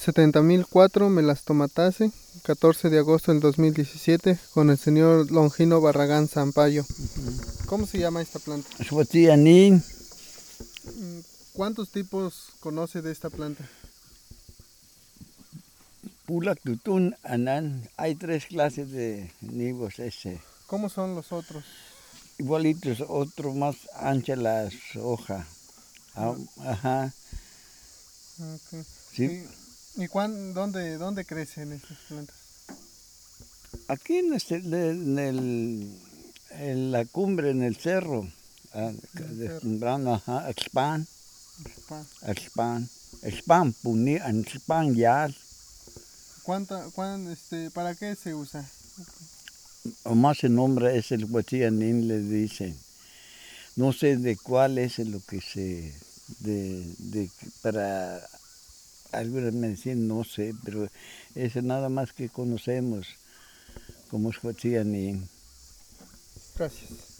70.004 Melastomataceae, 14 de agosto del 2017, con el señor Longino Barragán Sampaio. ¿Cómo se llama esta planta? Xhuatzianin, ¿Cuántos tipos conoce de esta planta? Pulak Tutun, Anan. Hay 3 clases de nibos ese. ¿Cómo son los otros? Igualitos, otro más ancha las hojas. Ajá, Okay. sí. ¿Dónde crecen estas plantas? Aquí en la cumbre, en el cerro, En el cerro. sembrando, ajá, Axpan, Xpan. Axpan, Axpan, Puni, Axpan, Yal. ¿Para qué se usa? O más el nombre es el Huatzianin, le dicen. No sé de cuál es lo que para alguna medicina, no sé, pero es nada más que conocemos como Huatzianin. Gracias.